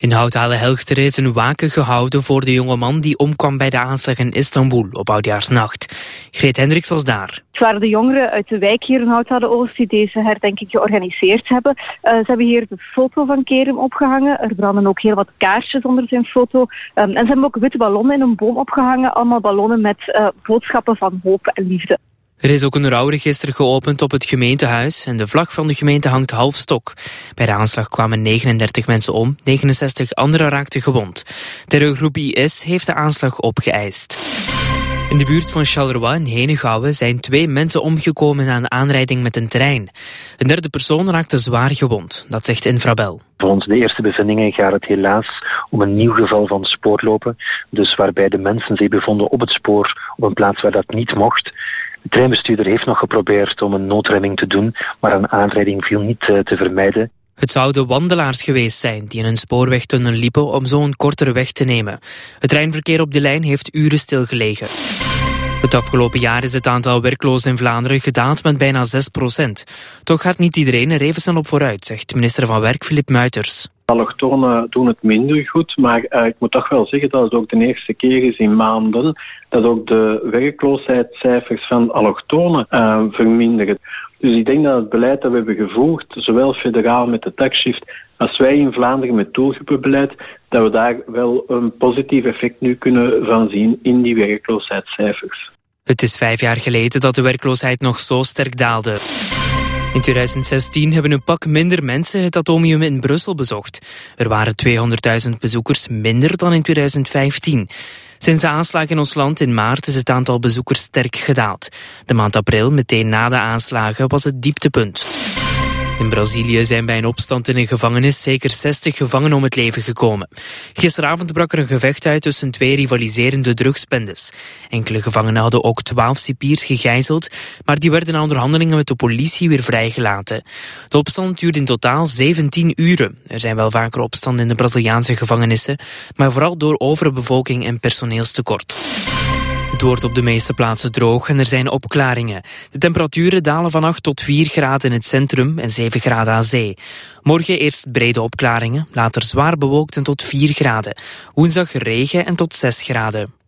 In Houthalen-Helchteren is een waken gehouden voor de jongeman die omkwam bij de aanslag in Istanbul op Oudjaarsnacht. Greet Hendricks was daar. Het waren de jongeren uit de wijk hier in Houthalen-Oost die deze herdenking georganiseerd hebben. Ze hebben hier de foto van Kerem opgehangen. Er branden ook heel wat kaarsjes onder zijn foto. En ze hebben ook witte ballonnen in een boom opgehangen. Allemaal ballonnen met boodschappen van hoop en liefde. Er is ook een rouwregister geopend op het gemeentehuis en de vlag van de gemeente hangt half stok. Bij de aanslag kwamen 39 mensen om, 69 anderen raakten gewond. Terreurgroep IS heeft de aanslag opgeëist. In de buurt van Charleroi in Henegouwen zijn 2 mensen omgekomen na een aanrijding met een trein. Een derde persoon raakte zwaar gewond, dat zegt Infrabel. Volgens de eerste bevindingen gaat het helaas om een nieuw geval van spoorlopen. Dus waarbij de mensen zich bevonden op het spoor, op een plaats waar dat niet mocht. De treinbestuurder heeft nog geprobeerd om een noodremming te doen, maar een aanrijding viel niet te vermijden. Het zouden wandelaars geweest zijn die in een spoorwegtunnel liepen om zo een kortere weg te nemen. Het treinverkeer op de lijn heeft uren stilgelegen. Het afgelopen jaar is het aantal werklozen in Vlaanderen gedaald met bijna 6%. Toch gaat niet iedereen er even snel op vooruit, zegt minister van Werk Filip Muiters. Allochtonen doen het minder goed, maar ik moet toch wel zeggen dat het ook de eerste keer is in maanden dat ook de werkloosheidscijfers van allochtonen verminderen. Dus ik denk dat het beleid dat we hebben gevoerd, zowel federaal met de taxshift als wij in Vlaanderen met doelgroepenbeleid, dat we daar wel een positief effect nu kunnen van zien in die werkloosheidscijfers. Het is 5 jaar geleden dat de werkloosheid nog zo sterk daalde. In 2016 hebben een pak minder mensen het Atomium in Brussel bezocht. Er waren 200.000 bezoekers minder dan in 2015. Sinds de aanslag in ons land in maart is het aantal bezoekers sterk gedaald. De maand april, meteen na de aanslagen, was het dieptepunt. In Brazilië zijn bij een opstand in een gevangenis zeker 60 gevangenen om het leven gekomen. Gisteravond brak er een gevecht uit tussen 2 rivaliserende drugsbendes. Enkele gevangenen hadden ook 12 cipiers gegijzeld, maar die werden na onderhandelingen met de politie weer vrijgelaten. De opstand duurde in totaal 17 uren. Er zijn wel vaker opstanden in de Braziliaanse gevangenissen, maar vooral door overbevolking en personeelstekort. Het wordt op de meeste plaatsen droog en er zijn opklaringen. De temperaturen dalen van 8 tot 4 graden in het centrum en 7 graden aan zee. Morgen eerst brede opklaringen, later zwaar bewolkt en tot 4 graden. Woensdag regen en tot 6 graden.